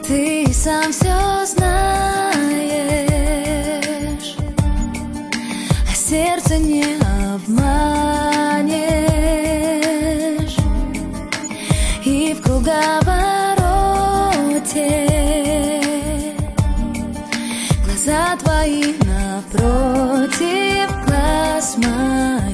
Ты сам все знаешь, а сердце не обманешь. И в круговороте глаза твои напротив глаз моих.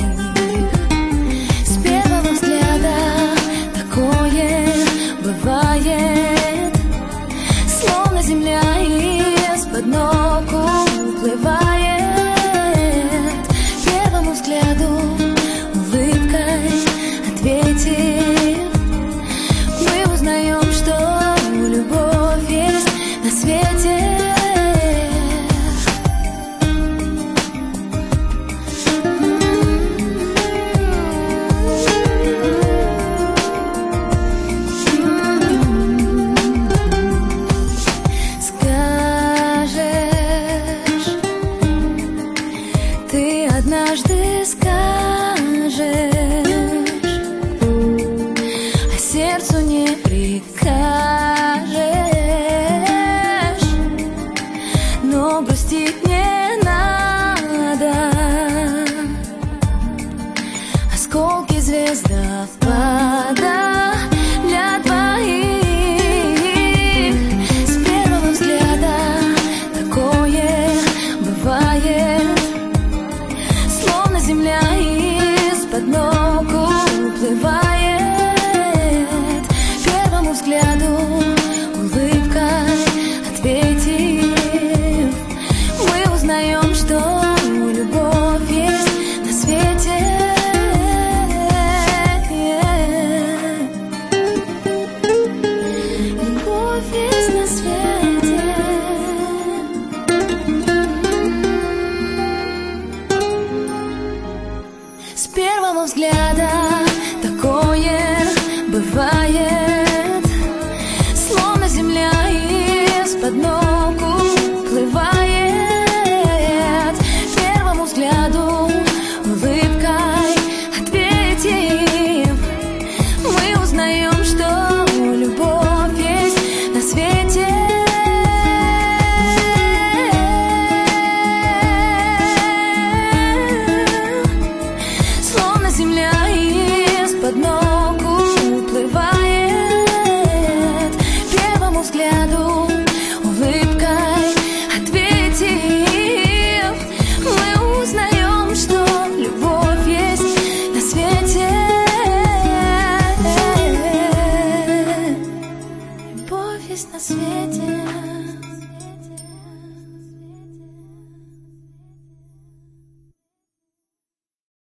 С первого взгляда такое бывает, словно земля из-под ног уплывает. Первому взгляду улыбкой ответив, мы узнаем, что любовь есть на свете. Ты однажды скажешь, а сердцу не прикажешь. Но грустить не надо, осколки звездопада для двоих. С первого взгляда такое бывает, земля из-под ног уплывает. Первому взгляду улыбкой ответив, мы узнаем, что любовь есть на свете. Любовь есть на свете. С первого взгляда такое бывает, словно земля из-под ног уплывает. Первому взгляду улыбкой ответив, мы узнаем, что любовь есть на свете. Земля из-под ног уплывает. Первому взгляду улыбкой ответив, мы узнаем, что любовь есть на свете. Любовь есть на свете.